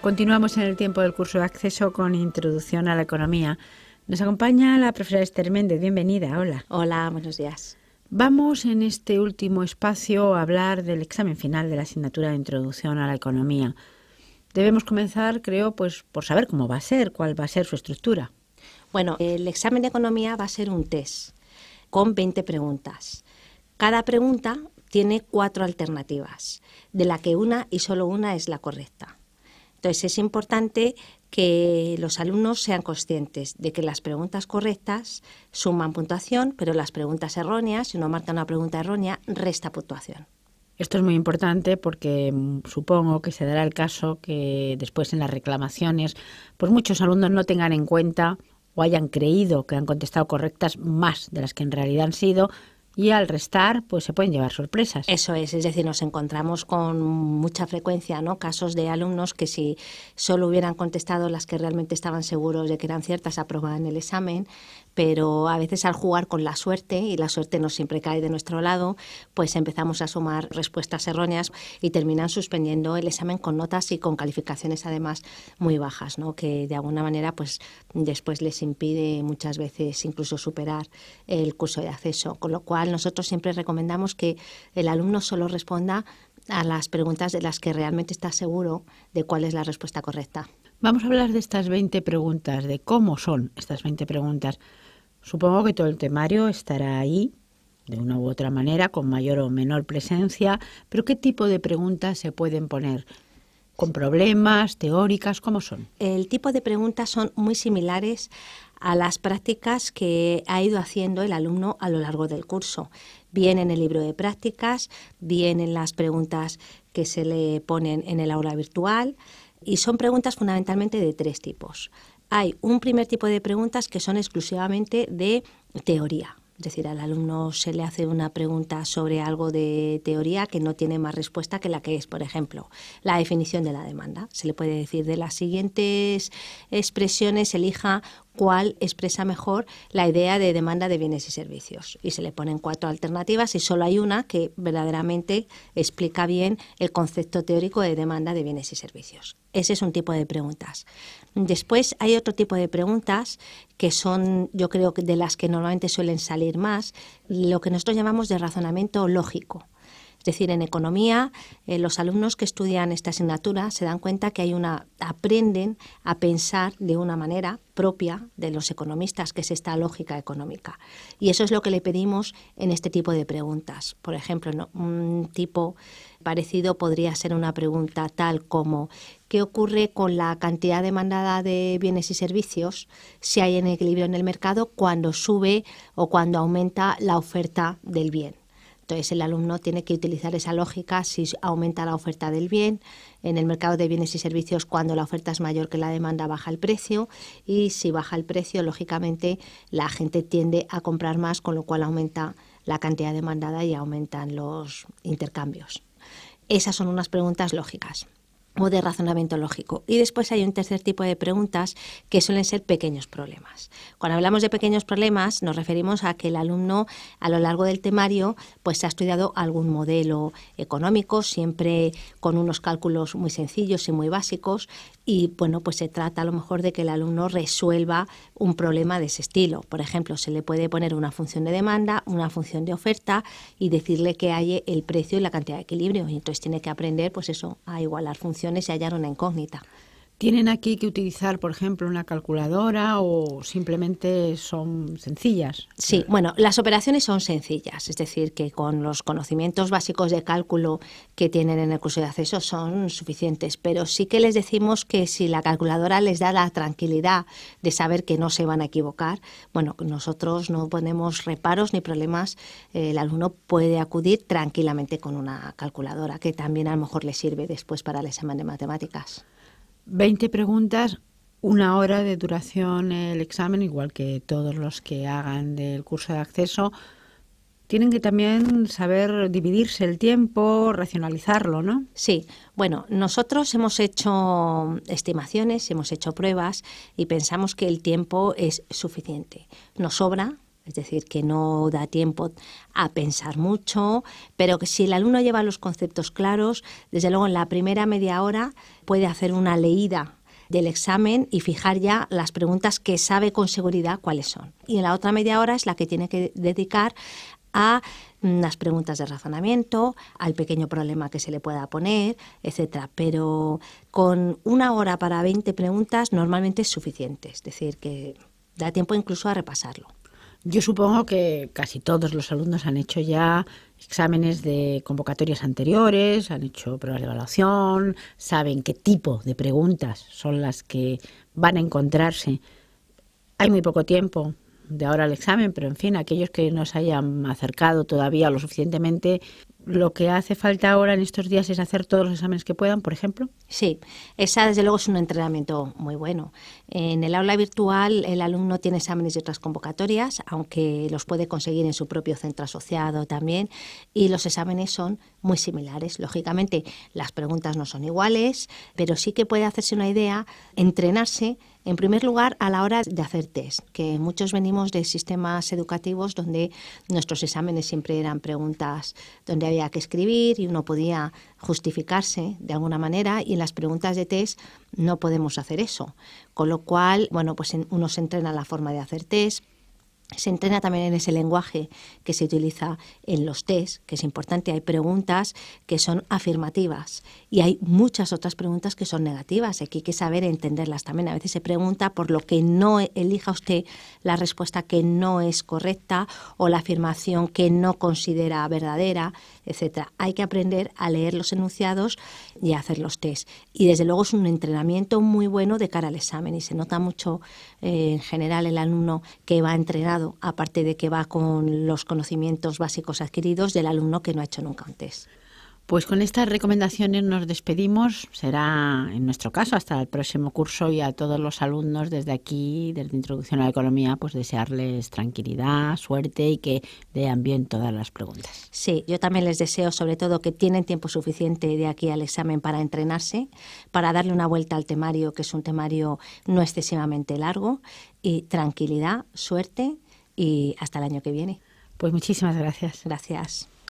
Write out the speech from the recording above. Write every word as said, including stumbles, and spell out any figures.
Continuamos en el tiempo del curso de acceso con Introducción a la Economía. Nos acompaña la profesora Esther Méndez. Bienvenida, hola. Hola, buenos días. Vamos en este último espacio a hablar del examen final de la asignatura de Introducción a la Economía. Debemos comenzar, creo, pues por saber cómo va a ser, cuál va a ser su estructura. Bueno, el examen de Economía va a ser un test con veinte preguntas. Cada pregunta tiene cuatro alternativas, de la que una y solo una es la correcta. Entonces, es importante que los alumnos sean conscientes de que las preguntas correctas suman puntuación, pero las preguntas erróneas, si uno marca una pregunta errónea, resta puntuación. Esto es muy importante porque supongo que se dará el caso que después en las reclamaciones, pues muchos alumnos no tengan en cuenta o hayan creído que han contestado correctas más de las que en realidad han sido, y al restar, pues se pueden llevar sorpresas. Eso es, es decir, nos encontramos con mucha frecuencia, ¿no?, casos de alumnos que si solo hubieran contestado las que realmente estaban seguros de que eran ciertas, aprobaban el examen, pero a veces al jugar con la suerte, y la suerte no siempre cae de nuestro lado, pues empezamos a sumar respuestas erróneas y terminan suspendiendo el examen con notas y con calificaciones además muy bajas, ¿no?, que de alguna manera pues después les impide muchas veces incluso superar el curso de acceso, con lo cual nosotros siempre recomendamos que el alumno solo responda a las preguntas de las que realmente está seguro de cuál es la respuesta correcta. Vamos a hablar de estas veinte preguntas, de cómo son estas veinte preguntas. Supongo que todo el temario estará ahí, de una u otra manera, con mayor o menor presencia, pero ¿qué tipo de preguntas se pueden poner? ¿Con problemas, teóricas? ¿Cómo son? El tipo de preguntas son muy similares a las prácticas que ha ido haciendo el alumno a lo largo del curso, bien en el libro de prácticas, bien en las preguntas que se le ponen en el aula virtual, y son preguntas fundamentalmente de tres tipos. Hay un primer tipo de preguntas que son exclusivamente de teoría. Es decir, al alumno se le hace una pregunta sobre algo de teoría que no tiene más respuesta que la que es, por ejemplo, la definición de la demanda. Se le puede decir de las siguientes expresiones, elija cuál expresa mejor la idea de demanda de bienes y servicios. Y se le ponen cuatro alternativas y solo hay una que verdaderamente explica bien el concepto teórico de demanda de bienes y servicios. Ese es un tipo de preguntas. Después hay otro tipo de preguntas que son, yo creo, de las que normalmente suelen salir más, lo que nosotros llamamos de razonamiento lógico. Es decir, en economía, eh, los alumnos que estudian esta asignatura se dan cuenta que hay una, aprenden a pensar de una manera propia de los economistas, que es esta lógica económica. Y eso es lo que le pedimos en este tipo de preguntas. Por ejemplo, ¿no?, un tipo parecido podría ser una pregunta tal como ¿qué ocurre con la cantidad demandada de bienes y servicios si hay un equilibrio en el mercado cuando sube o cuando aumenta la oferta del bien? Entonces, el alumno tiene que utilizar esa lógica si aumenta la oferta del bien. En el mercado de bienes y servicios, cuando la oferta es mayor que la demanda, baja el precio. Y si baja el precio, lógicamente, la gente tiende a comprar más, con lo cual aumenta la cantidad demandada y aumentan los intercambios. Esas son unas preguntas lógicas o de razonamiento lógico. Y después hay un tercer tipo de preguntas que suelen ser pequeños problemas. Cuando hablamos de pequeños problemas nos referimos a que el alumno a lo largo del temario pues ha estudiado algún modelo económico, siempre con unos cálculos muy sencillos y muy básicos, y bueno, pues se trata a lo mejor de que el alumno resuelva un problema de ese estilo. Por ejemplo, se le puede poner una función de demanda, una función de oferta y decirle que hay el precio y la cantidad de equilibrio, y entonces tiene que aprender pues eso, a igualar funciones y hallar una incógnita. ¿Tienen aquí que utilizar, por ejemplo, una calculadora o simplemente son sencillas? Sí, bueno, las operaciones son sencillas, es decir, que con los conocimientos básicos de cálculo que tienen en el curso de acceso son suficientes, pero sí que les decimos que si la calculadora les da la tranquilidad de saber que no se van a equivocar, bueno, nosotros no ponemos reparos ni problemas, el alumno puede acudir tranquilamente con una calculadora, que también a lo mejor le sirve después para el examen de matemáticas. veinte preguntas, una hora de duración el examen, igual que todos los que hagan del curso de acceso. Tienen que también saber dividirse el tiempo, racionalizarlo, ¿no? Sí, bueno, nosotros hemos hecho estimaciones, hemos hecho pruebas y pensamos que el tiempo es suficiente. Nos sobra Es decir, que no da tiempo a pensar mucho, pero que si el alumno lleva los conceptos claros, desde luego en la primera media hora puede hacer una leída del examen y fijar ya las preguntas que sabe con seguridad cuáles son. Y en la otra media hora es la que tiene que dedicar a las preguntas de razonamiento, al pequeño problema que se le pueda poner, etcétera. Pero con una hora para veinte preguntas normalmente es suficiente, es decir, que da tiempo incluso a repasarlo. Yo supongo que casi todos los alumnos han hecho ya exámenes de convocatorias anteriores, han hecho pruebas de evaluación, saben qué tipo de preguntas son las que van a encontrarse. Hay muy poco tiempo de ahora al examen, pero en fin, aquellos que nos hayan acercado todavía lo suficientemente, lo que hace falta ahora en estos días es hacer todos los exámenes que puedan, por ejemplo. Sí, esa desde luego es un entrenamiento muy bueno. En el aula virtual el alumno tiene exámenes de otras convocatorias, aunque los puede conseguir en su propio centro asociado también, y los exámenes son muy similares. Lógicamente las preguntas no son iguales, pero sí que puede hacerse una idea, entrenarse en primer lugar a la hora de hacer test, que muchos venimos de sistemas educativos donde nuestros exámenes siempre eran preguntas donde había que escribir y uno podía justificarse de alguna manera, y en las preguntas de test no podemos hacer eso. Con lo cual, bueno, pues uno se entrena en la forma de hacer test. Se entrena también en ese lenguaje que se utiliza en los test, que es importante. Hay preguntas que son afirmativas y hay muchas otras preguntas que son negativas. Aquí hay que saber entenderlas también. A veces se pregunta por lo que no elija usted la respuesta que no es correcta o la afirmación que no considera verdadera, etcétera. Hay que aprender a leer los enunciados y a hacer los test. Y desde luego es un entrenamiento muy bueno de cara al examen y se nota mucho eh, en general el alumno que va entrenado, aparte de que va con los conocimientos básicos adquiridos del alumno que no ha hecho nunca un test. Pues con estas recomendaciones nos despedimos. Será, en nuestro caso, hasta el próximo curso, y a todos los alumnos desde aquí, desde Introducción a la Economía, pues desearles tranquilidad, suerte y que lean bien todas las preguntas. Sí, yo también les deseo sobre todo que tienen tiempo suficiente de aquí al examen para entrenarse, para darle una vuelta al temario, que es un temario no excesivamente largo, y tranquilidad, suerte y hasta el año que viene. Pues muchísimas gracias. Gracias.